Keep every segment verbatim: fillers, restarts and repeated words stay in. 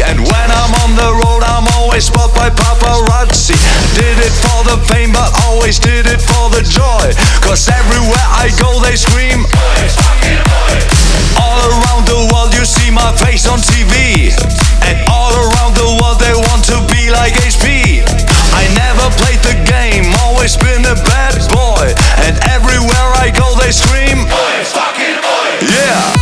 And when I'm on the road I'm always spotted by paparazzi. Did it for the fame but always did it for the joy. Cause everywhere I go they scream oi, fucking oi. All around the world you see my face on T V. And all around the world they want to be like H P. I never played the game, always been a bad boy. And everywhere I go they scream oi, fucking oi. Yeah.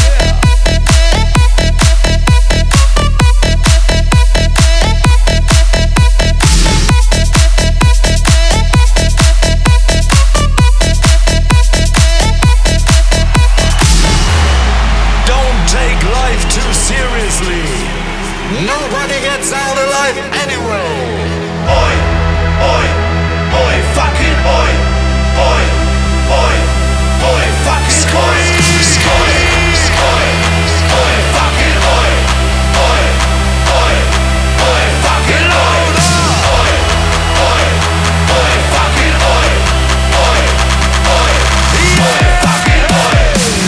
Nobody gets out alive anyway. Oi, oi, oi, fucking oi, oi, oi, oi, fucking oi, oi, oi, oi, fucking oi, oi, oi, oi, fucking oi, oi, oi, oi, fucking oi, oi, oi, oi, fucking oi.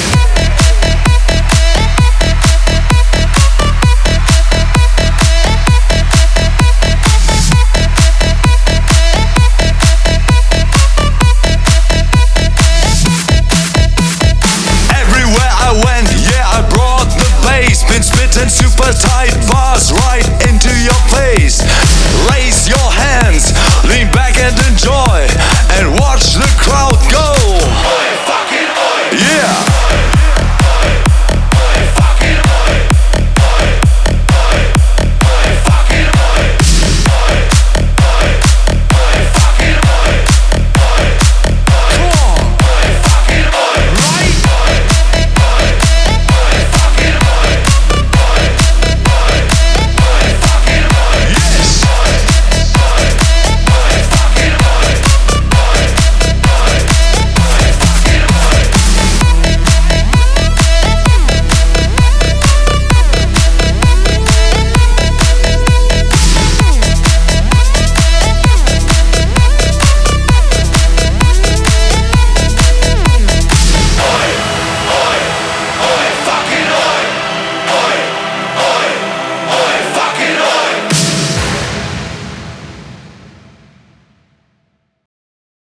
Been spitting super tight bars right into your face. Raise your hands, lean back and enjoy, and watch the crowd go. Oi, fucking oi. Yeah.